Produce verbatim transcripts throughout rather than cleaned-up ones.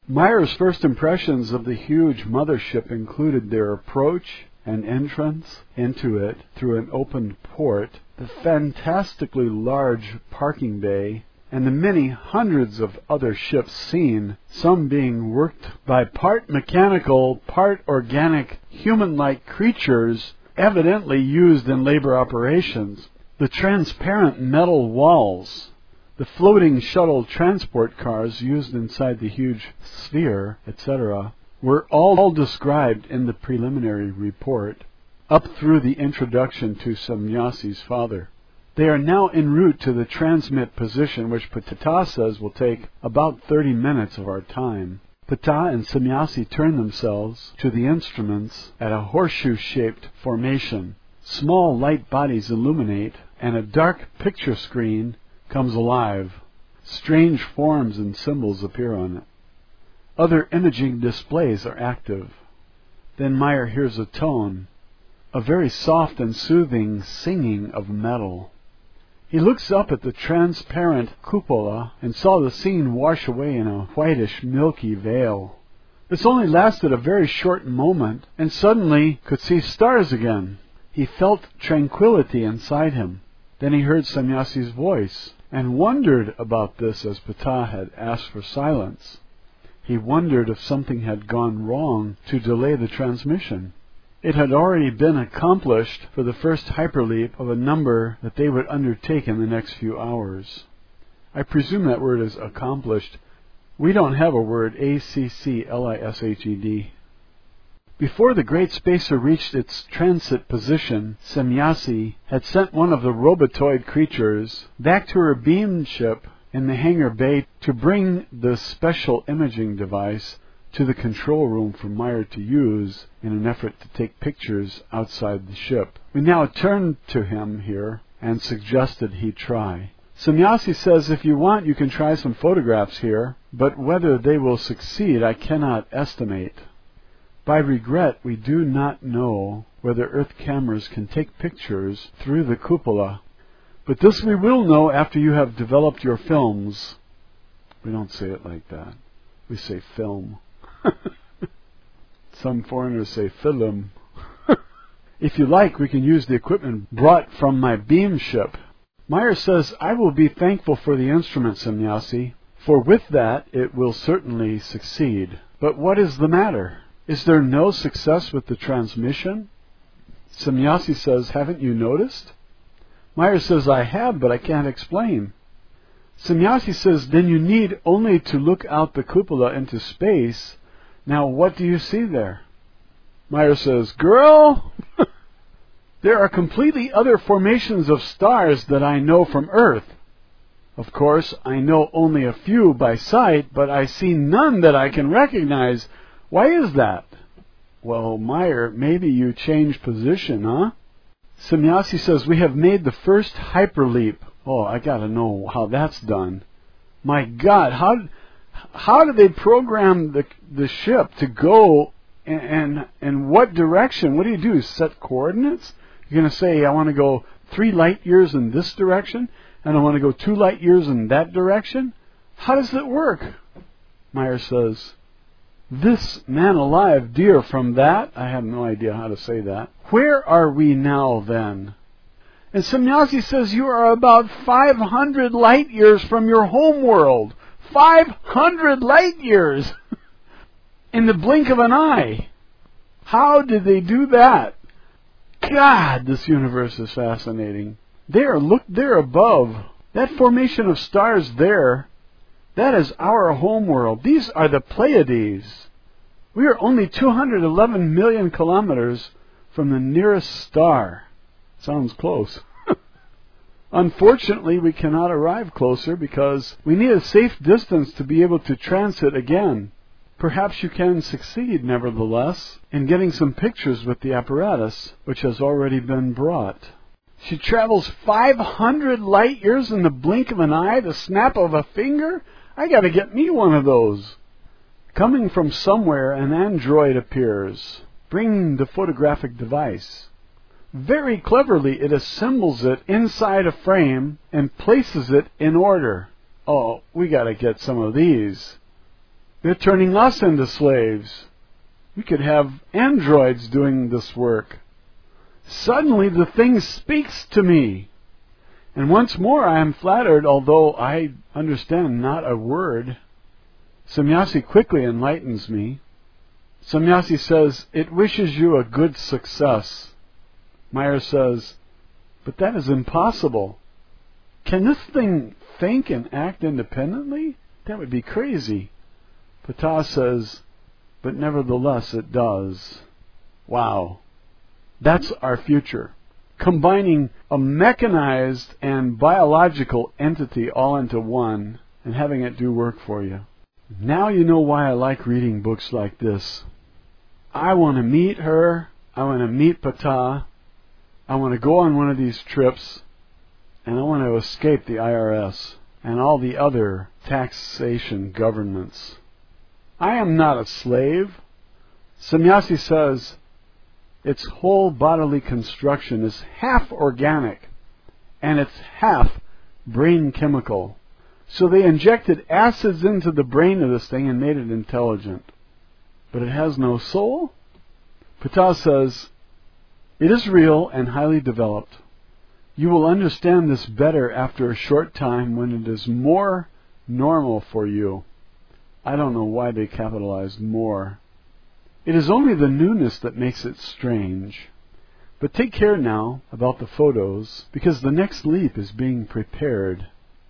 Meyer's first impressions of the huge mothership included their approach and entrance into it through an opened port, the fantastically large parking bay, and the many hundreds of other ships seen, some being worked by part mechanical, part organic, human-like creatures evidently used in labor operations. The transparent metal walls, the floating shuttle transport cars used inside the huge sphere, et cetera, were all described in the preliminary report, up through the introduction to Semjasi's father. They are now en route to the transmit position, which Ptah says will take about thirty minutes of our time. Ptah and Semjasi turn themselves to the instruments at a horseshoe-shaped formation. Small light bodies illuminate, and a dark picture screen comes alive. Strange forms and symbols appear on it. Other imaging displays are active. Then Meyer hears a tone, a very soft and soothing singing of metal. He looks up at the transparent cupola and saw the scene wash away in a whitish, milky veil. This only lasted a very short moment, and suddenly could see stars again. He felt tranquility inside him. Then he heard Semjasi's voice, and wondered about this as Ptah had asked for silence. He wondered if something had gone wrong to delay the transmission. It had already been accomplished for the first hyperleap of a number that they would undertake in the next few hours. I presume that word is accomplished. We don't have a word, A C C L I S H E D. Before the great spacer reached its transit position, Semjasi had sent one of the robotoid creatures back to her beam ship in the hangar bay to bring the special imaging device to the control room for Meyer to use in an effort to take pictures outside the ship. We now turned to him here and suggested he try. Semjasi says, if you want, you can try some photographs here, but whether they will succeed I cannot estimate. By regret, we do not know whether Earth cameras can take pictures through the cupola. But this we will know after you have developed your films. We don't say it like that. We say film. Some foreigners say film. If you like, we can use the equipment brought from my beam ship. Meyer says, I will be thankful for the instrument, Semjasi, for with that it will certainly succeed. But what is the matter? Is there no success with the transmission? Semjasi says, haven't you noticed? Meyer says, I have, but I can't explain. Semjasi says, then you need only to look out the cupola into space. Now, what do you see there? Meyer says, girl, there are completely other formations of stars that I know from Earth. Of course, I know only a few by sight, but I see none that I can recognize. Why is that? Well, Meyer, maybe you changed position, huh? Semjasi says, we have made the first hyperleap. Oh, I gotta know how that's done. My God, how how do they program the the ship to go and and, and what direction? What do you do? Set coordinates? You're gonna say, I want to go three light years in this direction, and I want to go two light years in that direction? How does it work? Meyer says, this man alive, dear, from that, I have no idea how to say that. Where are we now then? And Semjasi says, you are about five hundred light years from your home world. five hundred light years! In the blink of an eye. How did they do that? God, this universe is fascinating. There, look there above. That formation of stars there, that is our home world. These are the Pleiades. We are only two hundred eleven million kilometers from the nearest star. Sounds close. Unfortunately, we cannot arrive closer because we need a safe distance to be able to transit again. Perhaps you can succeed, nevertheless, in getting some pictures with the apparatus, which has already been brought. She travels five hundred light years in the blink of an eye, the snap of a finger? I gotta get me one of those. Coming from somewhere, an android appears, bringing the photographic device. Very cleverly, it assembles it inside a frame and places it in order. Oh, we gotta get some of these. They're turning us into slaves. We could have androids doing this work. Suddenly the thing speaks to me. And once more I am flattered, although I understand not a word. Samyasi quickly enlightens me. Samyasi says, "It wishes you a good success." Meyer says, "But that is impossible. Can this thing think and act independently? That would be crazy." Ptah says, "But nevertheless it does." Wow. That's our future. Combining a mechanized and biological entity all into one and having it do work for you. Now you know why I like reading books like this. I want to meet her. I want to meet Ptah. I want to go on one of these trips. And I want to escape the I R S and all the other taxation governments. I am not a slave. Samyasi says its whole bodily construction is half organic and it's half brain chemical. So they injected acids into the brain of this thing and made it intelligent. But it has no soul? Ptah says, it is real and highly developed. You will understand this better after a short time when it is more normal for you. I don't know why they capitalized more. It is only the newness that makes it strange. But take care now about the photos, because the next leap is being prepared.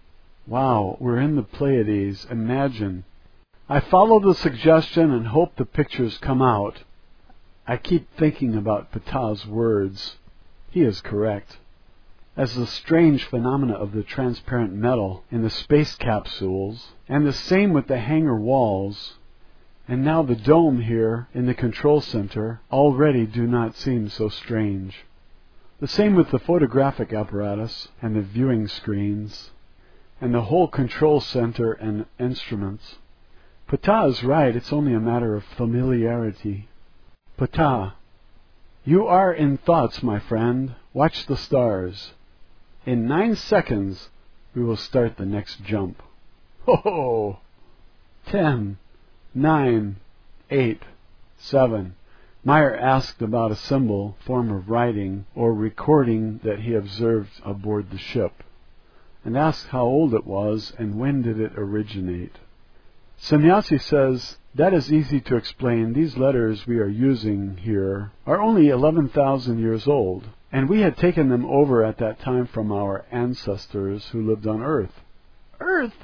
Wow, we're in the Pleiades. Imagine. I follow the suggestion and hope the pictures come out. I keep thinking about Ptah's words. He is correct. As the strange phenomena of the transparent metal in the space capsules, and the same with the hangar walls, and now the dome here in the control center already do not seem so strange. The same with the photographic apparatus and the viewing screens, and the whole control center and instruments. Ptah is right, it's only a matter of familiarity. Ptah, you are in thoughts, my friend. Watch the stars. In nine seconds, we will start the next jump. Ho ho! Ten, nine, eight, seven. Meyer asked about a symbol, form of writing, or recording that he observed aboard the ship, and asked how old it was and when did it originate. Samyasi says, that is easy to explain. These letters we are using here are only eleven thousand years old, and we had taken them over at that time from our ancestors who lived on Earth. Earth?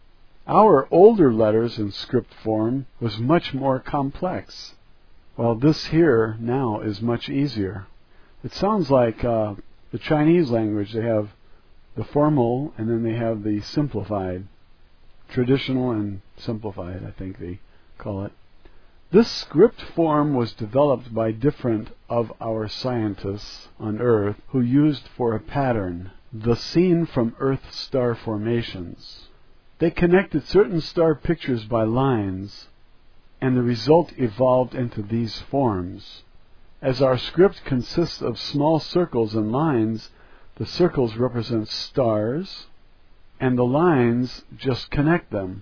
Our older letters in script form was much more complex, while this here now is much easier. It sounds like uh, the Chinese language. They have the formal and then they have the simplified. Traditional and simplified, I think they call it. This script form was developed by different of our scientists on Earth who used for a pattern the scene from Earth star formations. They connected certain star pictures by lines, and the result evolved into these forms. As our script consists of small circles and lines, the circles represent stars, and the lines just connect them.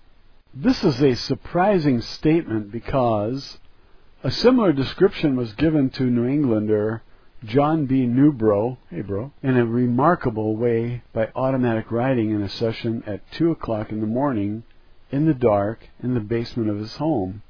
This is a surprising statement because a similar description was given to New Englander John B. Newbrough, hey bro, in a remarkable way by automatic writing in a session at two o'clock in the morning in the dark in the basement of his home.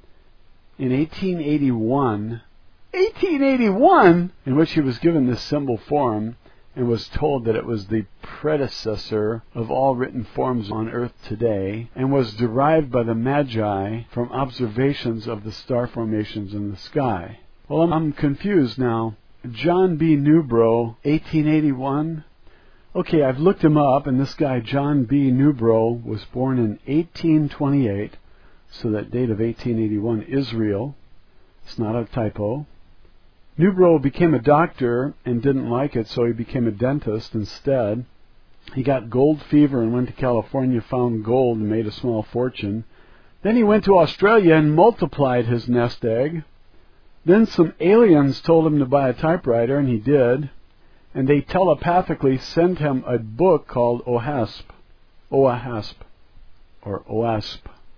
In eighteen eighty-one, eighteen eighty-one, in which he was given this symbol form and was told that it was the predecessor of all written forms on Earth today and was derived by the Magi from observations of the star formations in the sky. Well, I'm, I'm confused now. John B. Newbrough, eighteen eighty-one? Okay, I've looked him up, and this guy, John B. Newbrough, was born in eighteen twenty-eight, so that date of eighteen eighty-one is real. It's not a typo. Newbrough became a doctor and didn't like it, so he became a dentist instead. He got gold fever and went to California, found gold, and made a small fortune. Then he went to Australia and multiplied his nest egg. Then some aliens told him to buy a typewriter, and he did. And they telepathically sent him a book called OHASP. OAHASP. Or OASP.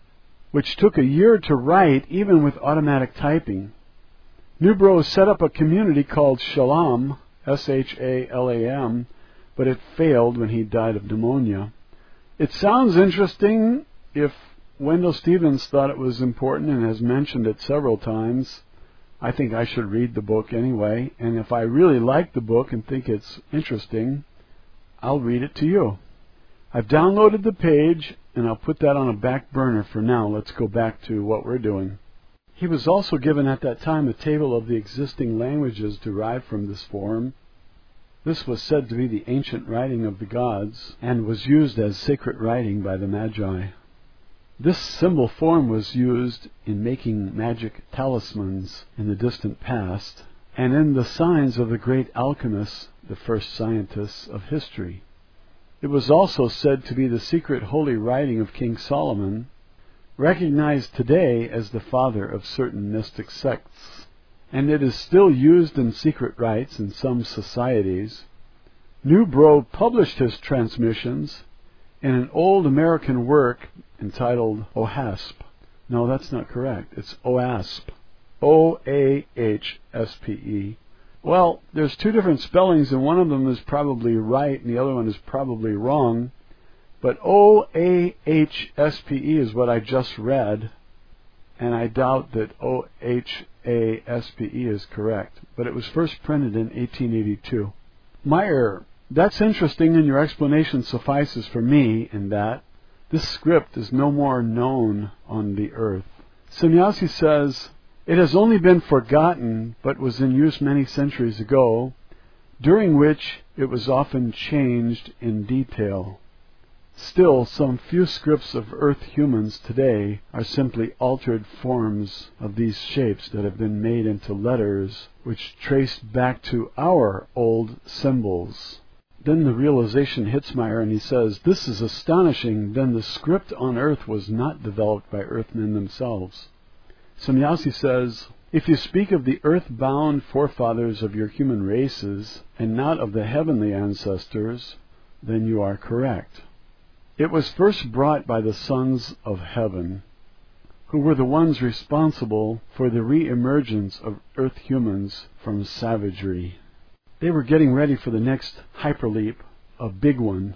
which took a year to write even with automatic typing. Newbrough set up a community called Shalom, S H A L A M, but it failed when he died of pneumonia. It sounds interesting. If Wendell Stevens thought it was important and has mentioned it several times, I think I should read the book anyway, and if I really like the book and think it's interesting, I'll read it to you. I've downloaded the page, and I'll put that on a back burner for now. Let's go back to what we're doing. He was also given at that time a table of the existing languages derived from this form. This was said to be the ancient writing of the gods, and was used as sacred writing by the Magi. This symbol form was used in making magic talismans in the distant past, and in the signs of the great alchemists, the first scientists of history. It was also said to be the secret holy writing of King Solomon, recognized today as the father of certain mystic sects, and it is still used in secret rites in some societies. Newbrough published his transmissions in an old American work entitled OASP. No, that's not correct. It's OASP. O A H S P E. Well, there's two different spellings, and one of them is probably right, and the other one is probably wrong. But O A H S P E is what I just read, and I doubt that O H A S P E is correct. But it was first printed in eighteen eighty-two. Meyer, that's interesting, and your explanation suffices for me in that this script is no more known on the earth. Sannyasi says, it has only been forgotten, but was in use many centuries ago, during which it was often changed in detail. Still, some few scripts of earth humans today are simply altered forms of these shapes that have been made into letters, which trace back to our old symbols. Then the realization hits Meyer, and he says, this is astonishing. Then the script on earth was not developed by earthmen themselves. Sannyasi says, if you speak of the earth-bound forefathers of your human races, and not of the heavenly ancestors, then you are correct. It was first brought by the sons of heaven, who were the ones responsible for the re-emergence of earth humans from savagery. They were getting ready for the next hyperleap, a big one,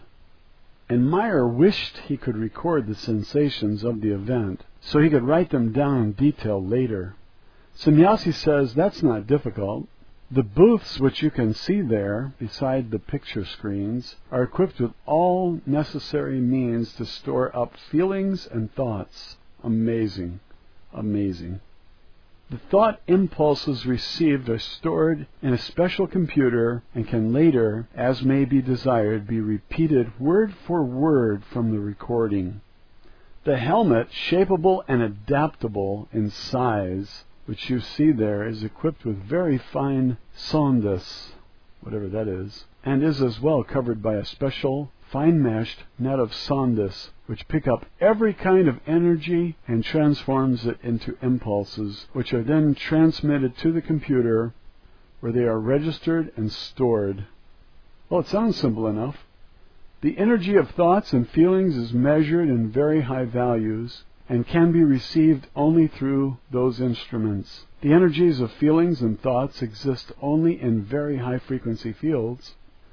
and Meyer wished he could record the sensations of the event so he could write them down in detail later. Sannyasi says that's not difficult. The booths which you can see there, beside the picture screens, are equipped with all necessary means to store up feelings and thoughts. Amazing. Amazing. The thought impulses received are stored in a special computer and can later, as may be desired, be repeated word for word from the recording. The helmet, shapeable and adaptable in size, which you see there, is equipped with very fine sondes, whatever that is, and is as well covered by a special fine-meshed net of sondes, which pick up every kind of energy and transforms it into impulses, which are then transmitted to the computer, where they are registered and stored. Well, it sounds simple enough. The energy of thoughts and feelings is measured in very high values, and can be received only through those instruments. The energies of feelings and thoughts exist only in very high frequency fields,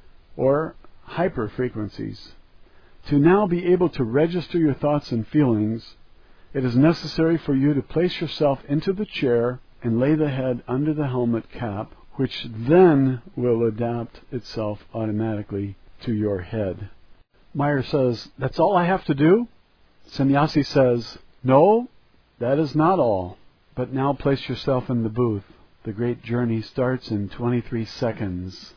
or hyperfrequencies. To now be able to register your thoughts and feelings, it is necessary for you to place yourself into the chair and lay the head under the helmet cap, which then will adapt itself automatically to your head. Meyer says, that's all I have to do? Sannyasi says, no, that is not all. But now place yourself in the booth. The great journey starts in twenty-three seconds.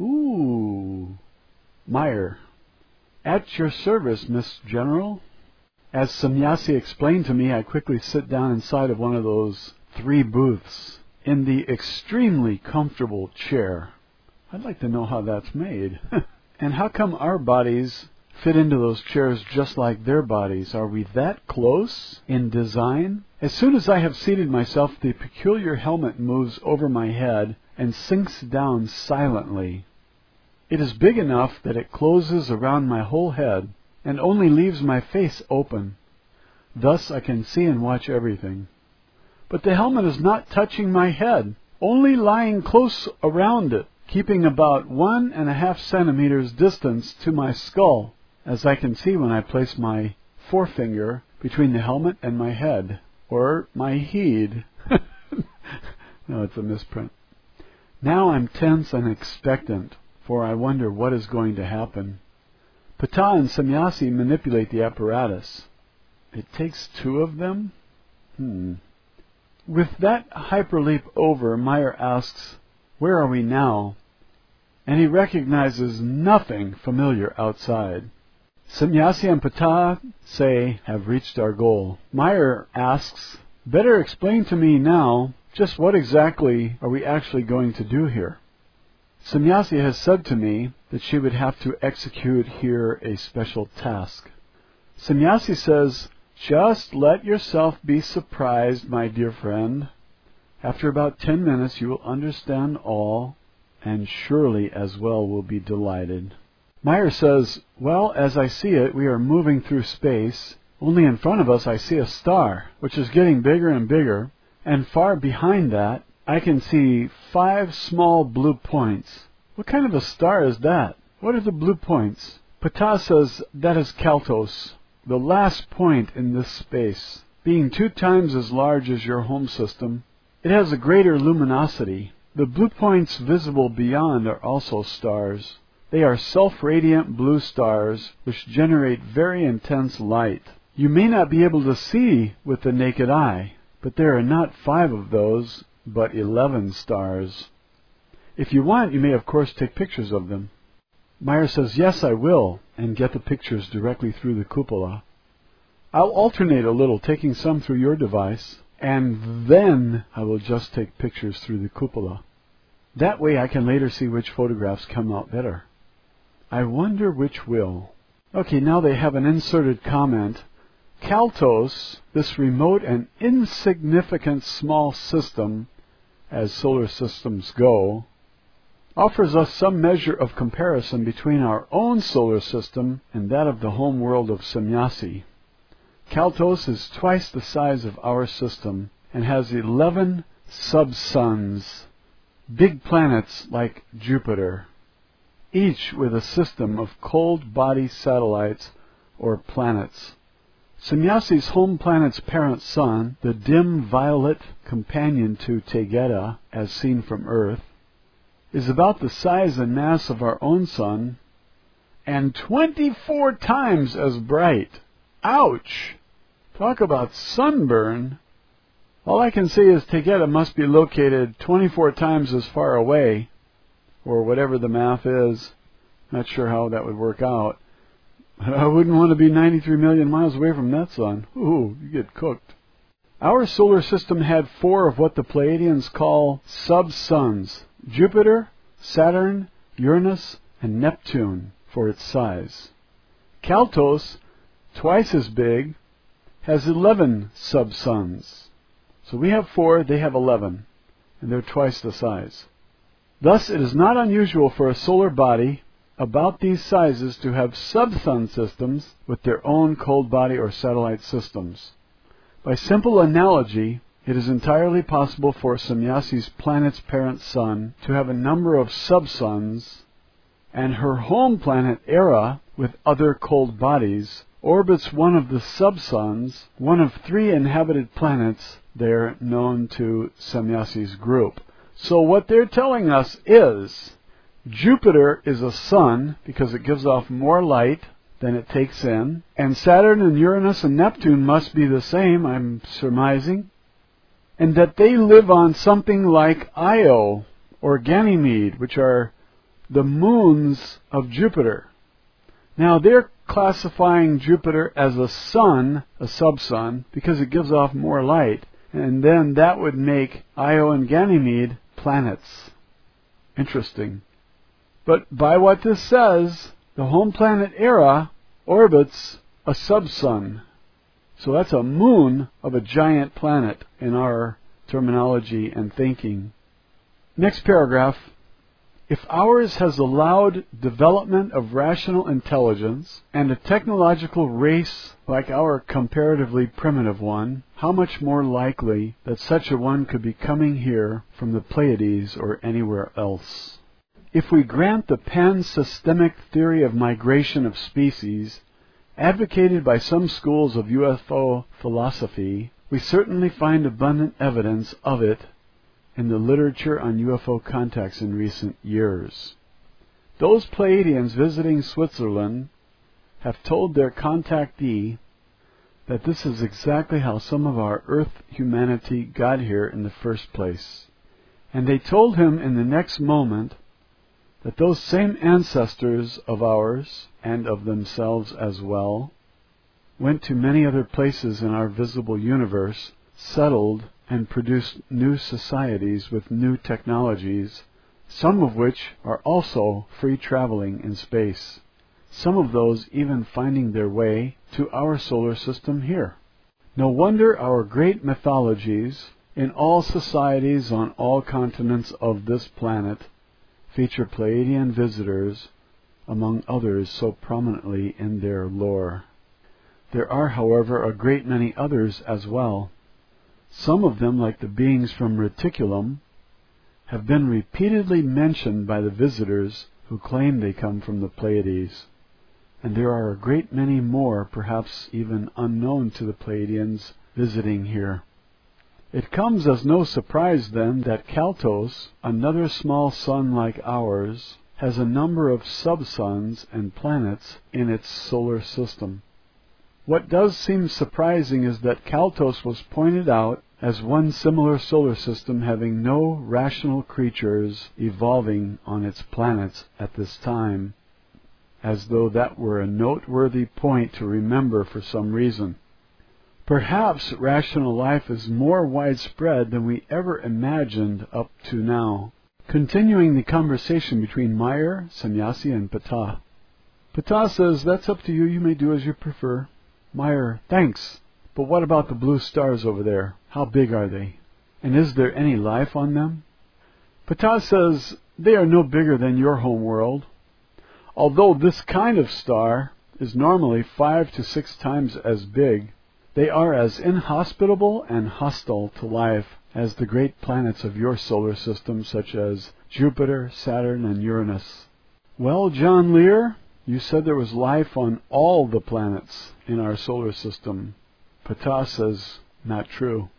Ooh. Meyer, at your service, Miss General. As Sannyasi explained to me, I quickly sit down inside of one of those three booths in the extremely comfortable chair. I'd like to know how that's made. And how come our bodies fit into those chairs just like their bodies? Are we that close in design? As soon as I have seated myself, the peculiar helmet moves over my head and sinks down silently. It is big enough that it closes around my whole head and only leaves my face open. Thus I can see and watch everything. But the helmet is not touching my head, only lying close around it, keeping about one and a half centimeters distance to my skull, as I can see when I place my forefinger between the helmet and my head, or my heed. No, it's a misprint. Now I'm tense and expectant, for I wonder what is going to happen. Ptah and Samyasi manipulate the apparatus. It takes two of them? Hmm. With that hyperleap over, Meyer asks, "Where are we now?" And he recognizes nothing familiar outside. Samyasi and Ptah say, "Have reached our goal." Meyer asks, "Better explain to me now, just what exactly are we actually going to do here?" Samyasi has said to me that she would have to execute here a special task. Samyasi says, "Just let yourself be surprised, my dear friend. After about ten minutes you will understand all, and surely as well will be delighted." Meyer says, "Well, as I see it, we are moving through space. Only in front of us I see a star, which is getting bigger and bigger, and far behind that I can see five small blue points. What kind of a star is that? What are the blue points?" Ptah says, "That is Kaltos, the last point in this space. Being two times as large as your home system, it has a greater luminosity. The blue points visible beyond are also stars. They are self-radiant blue stars which generate very intense light. You may not be able to see with the naked eye, but there are not five of those, but eleven stars. If you want, you may of course take pictures of them." Meyer says, "Yes, I will, and get the pictures directly through the cupola. I'll alternate a little, taking some through your device, and then I will just take pictures through the cupola. That way I can later see which photographs come out better. I wonder which will." Okay, now they have an inserted comment. Kaltos, this remote and insignificant small system, as solar systems go, offers us some measure of comparison between our own solar system and that of the home world of Samyasi. Kaltos is twice the size of our system and has eleven sub-suns, big planets like Jupiter, each with a system of cold body satellites or planets. Samyasi's home planet's parent sun, the dim violet companion to Tegeta, as seen from Earth, is about the size and mass of our own sun, and twenty-four times as bright. Ouch! Talk about sunburn! All I can say is Tegeta must be located twenty-four times as far away, or whatever the math is. Not sure how that would work out. I wouldn't want to be ninety-three million miles away from that sun. Ooh, you get cooked. Our solar system had four of what the Pleiadians call sub-suns: Jupiter, Saturn, Uranus, and Neptune for its size. Kaltos, twice as big, has eleven sub-suns. So we have four, they have eleven, and they're twice the size. Thus, it is not unusual for a solar body about these sizes to have sub-sun systems with their own cold body or satellite systems. By simple analogy, it is entirely possible for Samyasi's planet's parent sun to have a number of sub-suns, and her home planet Era, with other cold bodies, orbits one of the sub-suns, one of three inhabited planets there known to Samyasi's group. So what they're telling us is Jupiter is a sun because it gives off more light than it takes in, and Saturn and Uranus and Neptune must be the same, I'm surmising, and that they live on something like Io or Ganymede, which are the moons of Jupiter. Now they're classifying Jupiter as a sun, a sub-sun, because it gives off more light, and then that would make Io and Ganymede planets. Interesting. But by what this says, the home planet Era orbits a sub-sun. So that's a moon of a giant planet in our terminology and thinking. Next paragraph. If ours has allowed development of rational intelligence and a technological race like our comparatively primitive one, how much more likely that such a one could be coming here from the Pleiades or anywhere else? If we grant the pan-systemic theory of migration of species, advocated by some schools of U F O philosophy, we certainly find abundant evidence of it in the literature on U F O contacts in recent years. Those Pleiadians visiting Switzerland have told their contactee that this is exactly how some of our Earth humanity got here in the first place. And they told him in the next moment that those same ancestors of ours, and of themselves as well, went to many other places in our visible universe, settled, and produced new societies with new technologies, some of which are also free traveling in space, some of those even finding their way to our solar system here. No wonder our great mythologies, in all societies on all continents of this planet, feature Pleiadian visitors, among others, so prominently in their lore. There are, however, a great many others as well. Some of them, like the beings from Reticulum, have been repeatedly mentioned by the visitors who claim they come from the Pleiades. And there are a great many more, perhaps even unknown to the Pleiadians, visiting here. It comes as no surprise, then, that Kaltos, another small sun like ours, has a number of sub-suns and planets in its solar system. What does seem surprising is that Kaltos was pointed out as one similar solar system having no rational creatures evolving on its planets at this time, as though that were a noteworthy point to remember for some reason. Perhaps rational life is more widespread than we ever imagined up to now. Continuing the conversation between Meyer, Sannyasi, and Ptah. Ptah says, "That's up to you, you may do as you prefer." Meyer, "Thanks, but what about the blue stars over there? How big are they? And is there any life on them?" Ptah says, "They are no bigger than your home world. Although this kind of star is normally five to six times as big, they are as inhospitable and hostile to life as the great planets of your solar system, such as Jupiter, Saturn, and Uranus." "Well, John Lear, you said there was life on all the planets in our solar system." Ptah says, "Not true."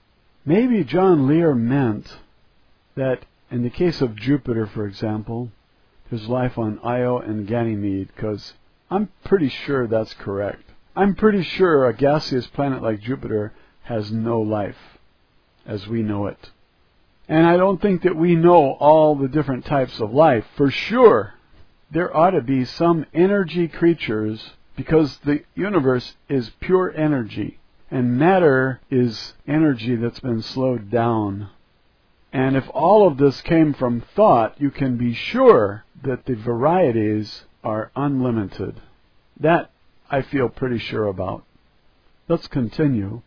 Maybe John Lear meant that in the case of Jupiter, for example, there's life on Io and Ganymede, because I'm pretty sure that's correct. I'm pretty sure a gaseous planet like Jupiter has no life, as we know it. And I don't think that we know all the different types of life, for sure. There ought to be some energy creatures, because the universe is pure energy, and matter is energy that's been slowed down. And if all of this came from thought, you can be sure that the varieties are unlimited. That I feel pretty sure about. Let's continue.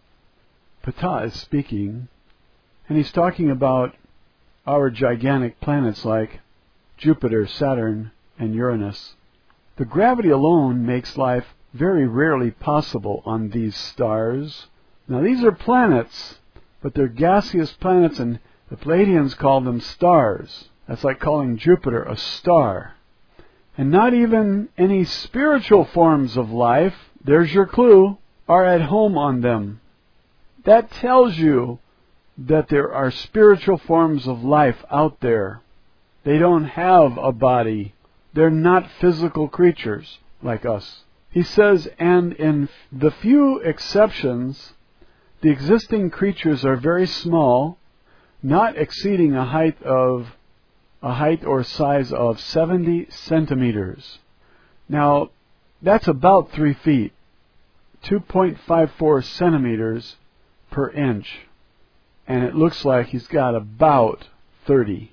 Ptah is speaking, and he's talking about our gigantic planets like Jupiter, Saturn, and Uranus. The gravity alone makes life very rarely possible on these stars. Now, these are planets, but they're gaseous planets, and the Pleiadians call them stars. That's like calling Jupiter a star. And not even any spiritual forms of life, there's your clue, are at home on them. That tells you that there are spiritual forms of life out there. They don't have a body. They're not physical creatures like us. He says, and in the few exceptions, the existing creatures are very small, not exceeding a height of a height or size of seventy centimeters. Now, that's about three feet, two point five four centimeters per inch, and it looks like he's got about thirty.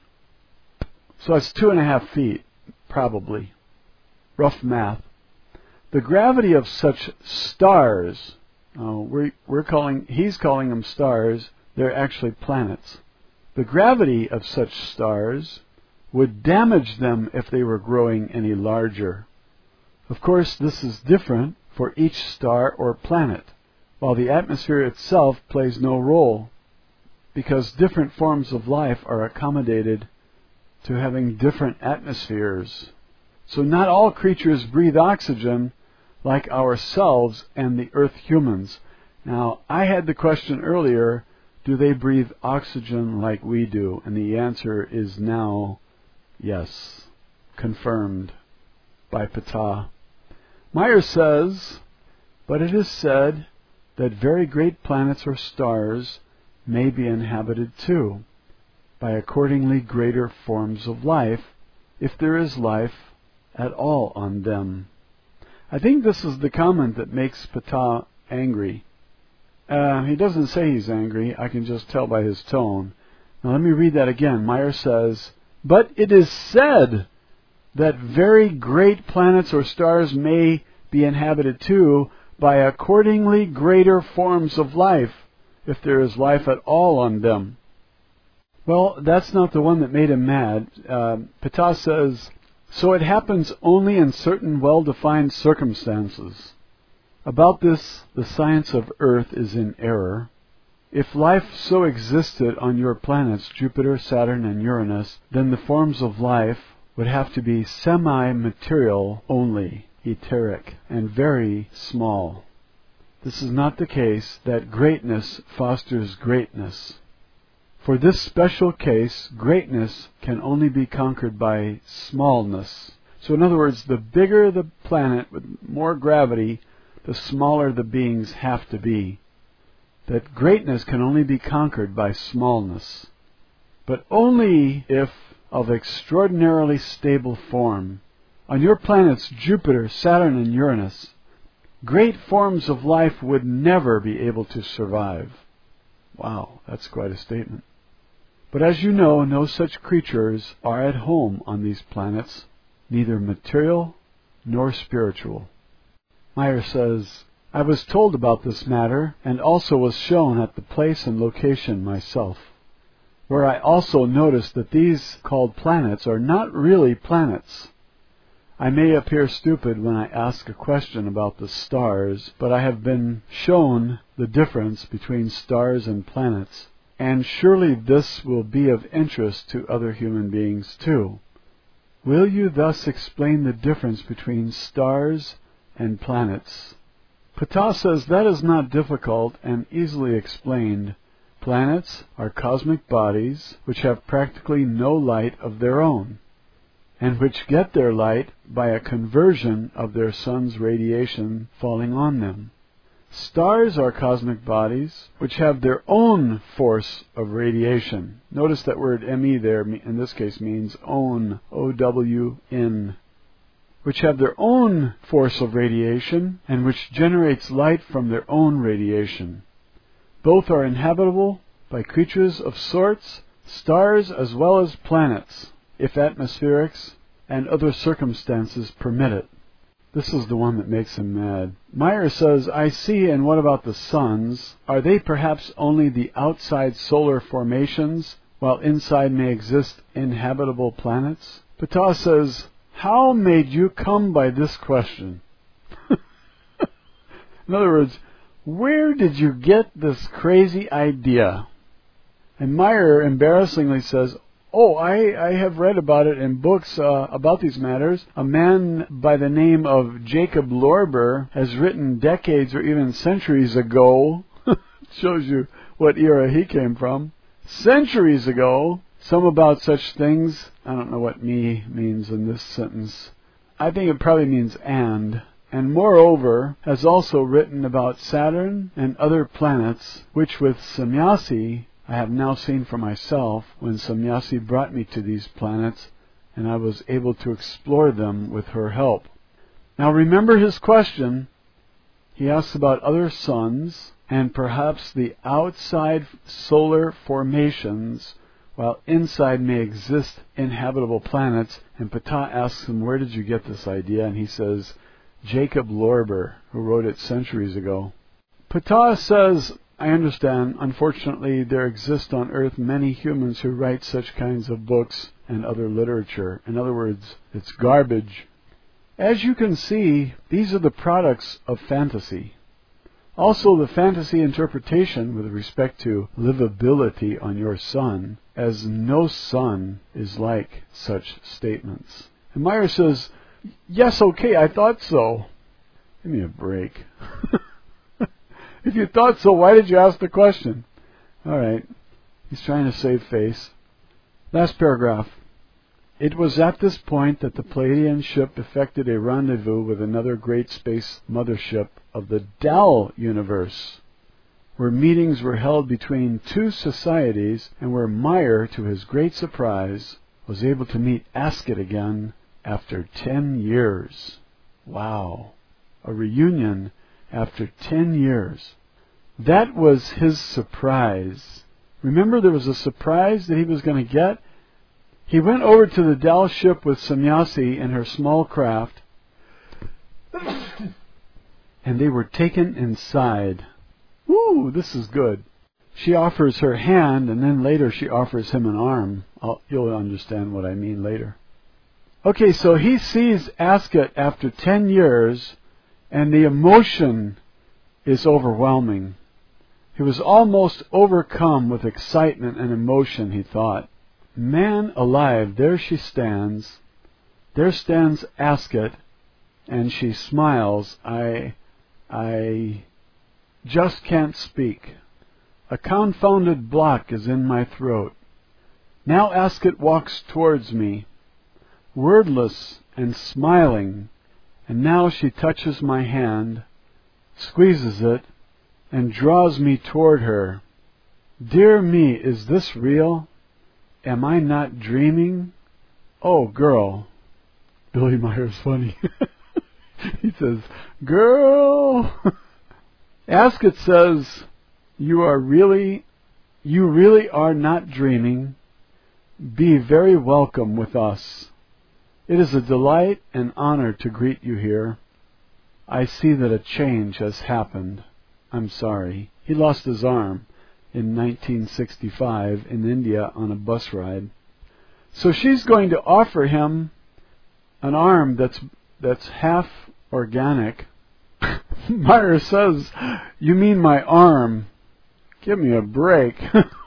So that's two and a half feet, probably. Rough math. The gravity of such stars, oh, we're, we're calling, he's calling them stars, they're actually planets. The gravity of such stars would damage them if they were growing any larger. Of course, this is different for each star or planet, while the atmosphere itself plays no role, because different forms of life are accommodated to having different atmospheres. So not all creatures breathe oxygen like ourselves and the Earth humans. Now, I had the question earlier, do they breathe oxygen like we do? And the answer is now yes, confirmed by Ptah. Meyer says, but it is said that very great planets or stars may be inhabited too, by accordingly greater forms of life, if there is life at all on them. I think this is the comment that makes Ptah angry. Uh, he doesn't say he's angry, I can just tell by his tone. Now let me read that again. Meyer says, but it is said that very great planets or stars may be inhabited too, by accordingly greater forms of life, if there is life at all on them. Well, that's not the one that made him mad. Uh, Ptah says, so it happens only in certain well-defined circumstances. About this, the science of Earth is in error. If life so existed on your planets, Jupiter, Saturn, and Uranus, then the forms of life would have to be semi-material only, etheric, and very small. This is not the case that greatness fosters greatness. For this special case, greatness can only be conquered by smallness. So in other words, the bigger the planet with more gravity, the smaller the beings have to be. That greatness can only be conquered by smallness, but only if of extraordinarily stable form. On your planets, Jupiter, Saturn, and Uranus, great forms of life would never be able to survive. Wow, that's quite a statement. But as you know, no such creatures are at home on these planets, neither material nor spiritual. Meyer says, I was told about this matter, and also was shown at the place and location myself, where I also noticed that these called planets are not really planets. I may appear stupid when I ask a question about the stars, but I have been shown the difference between stars and planets, and surely this will be of interest to other human beings too. Will you thus explain the difference between stars and planets? Ptah says that is not difficult and easily explained. Planets are cosmic bodies which have practically no light of their own, and which get their light by a conversion of their sun's radiation falling on them. Stars are cosmic bodies which have their own force of radiation. Notice that word me there, in this case, means own, O W N, which have their own force of radiation and which generates light from their own radiation. Both are inhabitable by creatures of sorts, stars as well as planets, if atmospherics and other circumstances permit it. This is the one that makes him mad. Meyer says, I see, and what about the suns? Are they perhaps only the outside solar formations, while inside may exist inhabitable planets? Ptah says, how made you come by this question? In other words, where did you get this crazy idea? And Meyer embarrassingly says, oh, I, I have read about it in books uh, about these matters. A man by the name of Jacob Lorber has written decades or even centuries ago, shows you what era he came from, centuries ago, some about such things. I don't know what me means in this sentence. I think it probably means and. And moreover, has also written about Saturn and other planets, which with Samyasi I have now seen for myself when Samyasi brought me to these planets, and I was able to explore them with her help. Now remember his question. He asks about other suns and perhaps the outside solar formations, while inside may exist inhabitable planets. And Ptah asks him, where did you get this idea? And he says, Jacob Lorber, who wrote it centuries ago. Ptah says, I understand, unfortunately, there exist on Earth many humans who write such kinds of books and other literature. In other words, it's garbage. As you can see, these are the products of fantasy. Also, the fantasy interpretation with respect to livability on your sun, as no sun is like such statements. And Meyer says, yes, okay, I thought so. Give me a break. If you thought so, why did you ask the question? All right. He's trying to save face. Last paragraph. It was at this point that the Pleiadian ship effected a rendezvous with another great space mothership of the Dal universe, where meetings were held between two societies and where Meyer, to his great surprise, was able to meet Ascot again after ten years. Wow. A reunion after ten years. That was his surprise. Remember, there was a surprise that he was going to get? He went over to the Dal ship with Samyasi and her small craft, and they were taken inside. Woo, this is good. She offers her hand, and then later she offers him an arm. I'll, you'll understand what I mean later. Okay, so he sees Ascot after ten years, and the emotion is overwhelming. He was almost overcome with excitement and emotion, he thought. Man alive, there she stands. There stands Ascot, and she smiles. I, I just can't speak. A confounded block is in my throat. Now Ascot walks towards me, wordless and smiling, and now she touches my hand, squeezes it, and draws me toward her. Dear me, is this real? Am I not dreaming? Oh, girl. Billy Meyer's funny. He says, girl. Ascot says, you are really, you really are not dreaming. Be very welcome with us. It is a delight and honor to greet you here. I see that a change has happened. I'm sorry. He lost his arm in nineteen sixty-five in India on a bus ride. So she's going to offer him an arm that's that's half organic. Meyer says, you mean my arm? Give me a break.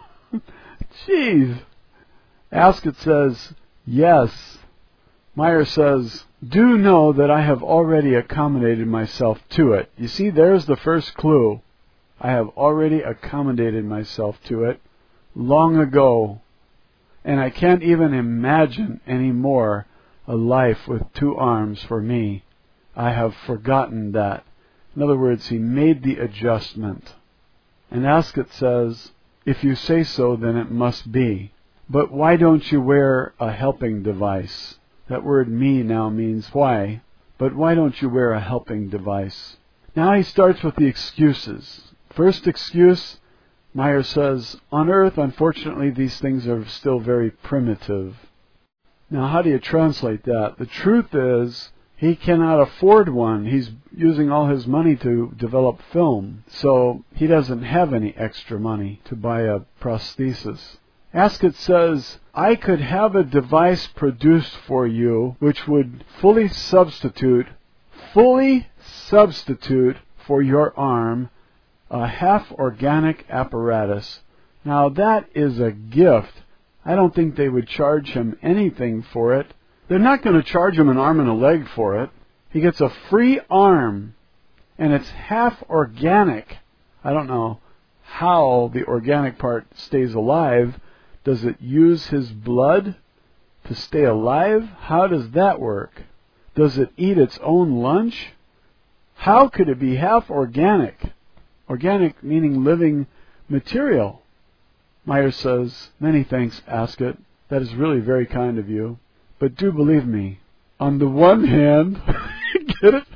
Jeez. Ascot says, yes. Meyer says, do know that I have already accommodated myself to it. You see, there's the first clue. I have already accommodated myself to it long ago. And I can't even imagine anymore a life with two arms for me. I have forgotten that. In other words, he made the adjustment. And Ascot says, if you say so, then it must be. But why don't you wear a helping device? That word me now means why. But why don't you wear a helping device? Now he starts with the excuses. First excuse, Meyer says, on Earth, unfortunately, these things are still very primitive. Now, how do you translate that? The truth is, he cannot afford one. He's using all his money to develop film, so he doesn't have any extra money to buy a prosthesis. Ascot says, I could have a device produced for you which would fully substitute, fully substitute for your arm a half-organic apparatus. Now that is a gift. I don't think they would charge him anything for it. They're not going to charge him an arm and a leg for it. He gets a free arm, and it's half-organic. I don't know how the organic part stays alive. Does it use his blood to stay alive? How does that work? Does it eat its own lunch? How could it be half organic? Organic meaning living material. Meyer says, many thanks, Ascot. That is really very kind of you. But do believe me, on the one hand, get it?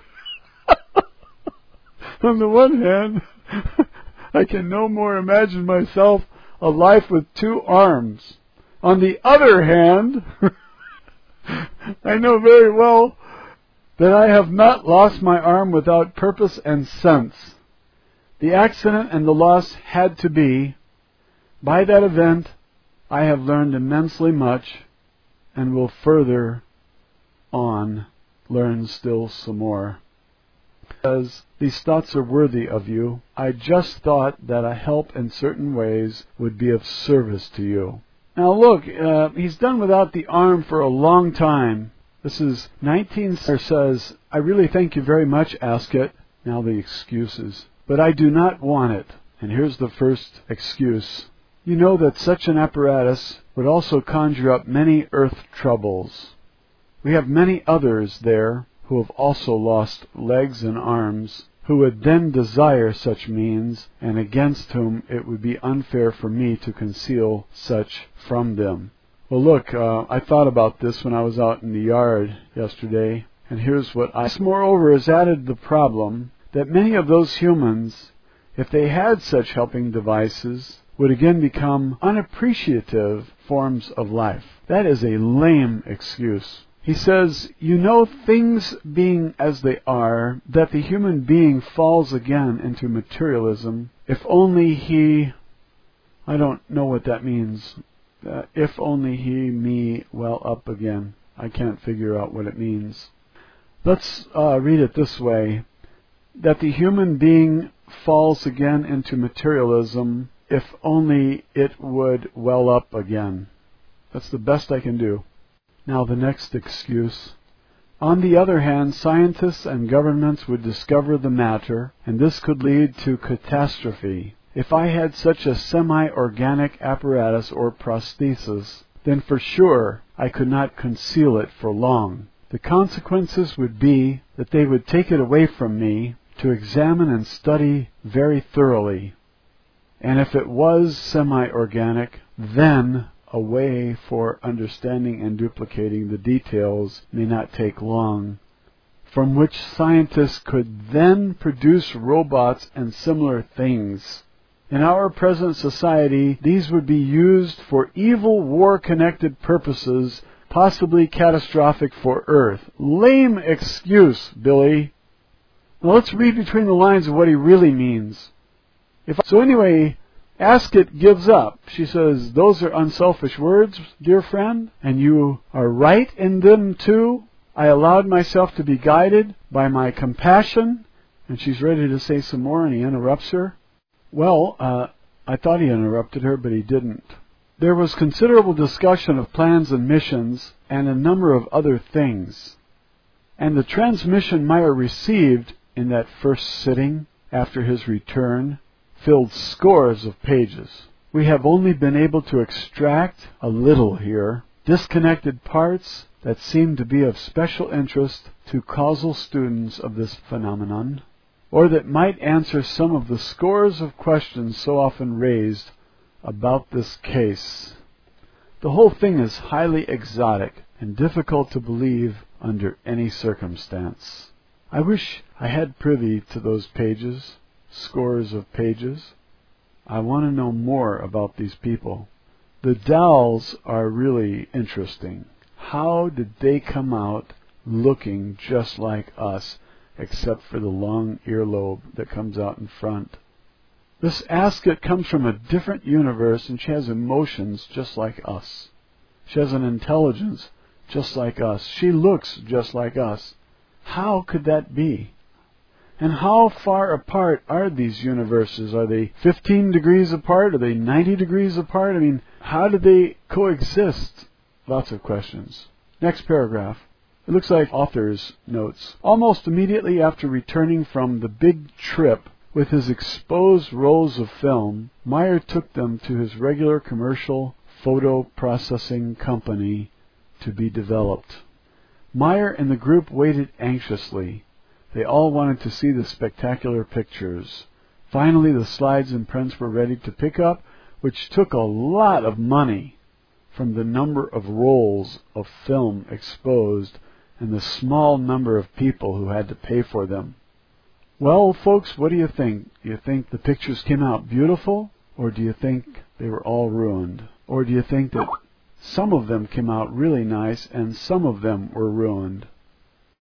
On the one hand, I can no more imagine myself a life with two arms. On the other hand, I know very well that I have not lost my arm without purpose and sense. The accident and the loss had to be. By that event, I have learned immensely much and will further on learn still some more. Because these thoughts are worthy of you, I just thought that a help in certain ways would be of service to you. Now look, uh, he's done without the arm for a long time. This is nineteen says, I really thank you very much, Ascot. Now the excuses. But I do not want it. And here's the first excuse. You know that such an apparatus would also conjure up many earth troubles. We have many others there who have also lost legs and arms, who would then desire such means, and against whom it would be unfair for me to conceal such from them. Well, look, uh, I thought about this when I was out in the yard yesterday, and here's what I... This, moreover, has added the problem that many of those humans, if they had such helping devices, would again become unappreciative forms of life. That is a lame excuse. He says, you know, things being as they are, that the human being falls again into materialism, if only he... I don't know what that means. Uh, if only he, me, well up again. I can't figure out what it means. Let's uh, read it this way. That the human being falls again into materialism, if only it would well up again. That's the best I can do. Now the next excuse. On the other hand, scientists and governments would discover the matter, and this could lead to catastrophe. If I had such a semi-organic apparatus or prosthesis, then for sure I could not conceal it for long. The consequences would be that they would take it away from me to examine and study very thoroughly. And if it was semi-organic, then a way for understanding and duplicating the details may not take long, from which scientists could then produce robots and similar things. In our present society, these would be used for evil war-connected purposes, possibly catastrophic for Earth. Lame excuse, Billy. Now let's read between the lines of what he really means. If I, so anyway, Ascot gives up. She says, those are unselfish words, dear friend, and you are right in them too. I allowed myself to be guided by my compassion. And she's ready to say some more, and he interrupts her. Well, uh, I thought he interrupted her, but he didn't. There was considerable discussion of plans and missions, and a number of other things. And the transmission Meyer received in that first sitting after his return filled scores of pages. We have only been able to extract a little here, disconnected parts that seem to be of special interest to causal students of this phenomenon, or that might answer some of the scores of questions so often raised about this case. The whole thing is highly exotic and difficult to believe under any circumstance. I wish I had privy to those pages, scores of pages. I want to know more about these people. The Dowells are really interesting. How did they come out looking just like us, except for the long earlobe that comes out in front? This Ascot comes from a different universe, and she has emotions just like us. She has an intelligence just like us. She looks just like us. How could that be? And how far apart are these universes? Are they fifteen degrees apart? Are they ninety degrees apart? I mean, how do they coexist? Lots of questions. Next paragraph. It looks like author's notes. Almost immediately after returning from the big trip with his exposed rolls of film, Meyer took them to his regular commercial photo processing company to be developed. Meyer and the group waited anxiously. They all wanted to see the spectacular pictures. Finally, the slides and prints were ready to pick up, which took a lot of money from the number of rolls of film exposed and the small number of people who had to pay for them. Well, folks, what do you think? Do you think the pictures came out beautiful, or do you think they were all ruined? Or do you think that some of them came out really nice and some of them were ruined?